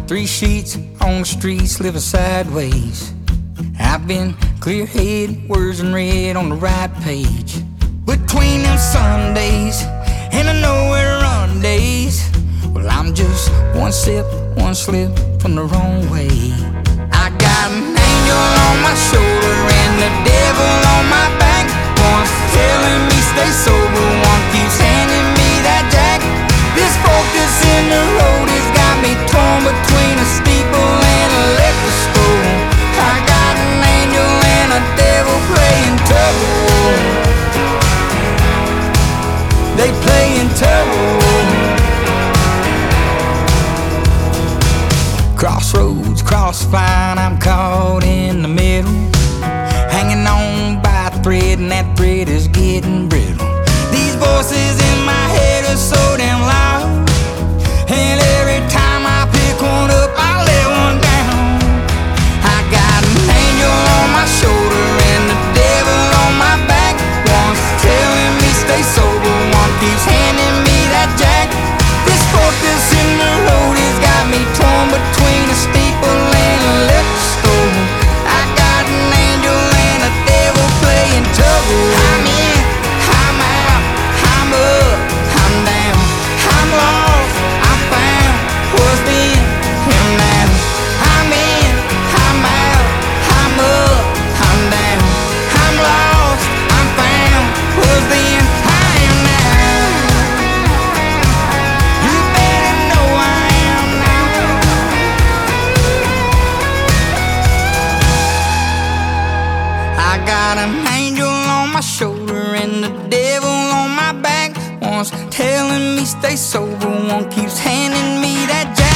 3 sheets on the streets, living sideways. I've been clear-headed, words in red on the right page. Between them Sundays and the nowhere run days, well, I'm just one sip, one slip from the wrong way. I got an angel on my shoulder and the devil on my back. One's telling me stay sober, one keeps handing me that jack. This focus in the road has got me torn between a steeple and a liquor store. I got an angel and a devil playing tug-of-war. They playing tug-of-war. Crossroads, crossfire, I'm caught in the middle, hanging on by a thread, and that thread is getting brittle. These voices in my head are so damn loud, and every time I pick one up, I let one down. I got an angel on my shoulder and the devil on my back. One's telling me stay sober, one keeps handing me that jack. This focus in the road has got me torn between a steeple and a liquor store. I got an angel and a devil playing tug-of-war. I'm in, I'm out, I'm up, I'm down, I'm lost, I'm found, what's been and now. I'm in, I'm out, I'm up, I'm down, I'm lost, I'm found, what's been, I am now. You better know I am now. I got an angel on my shoulder and the devil on my back. One's telling me stay sober, one keeps handing me that jack.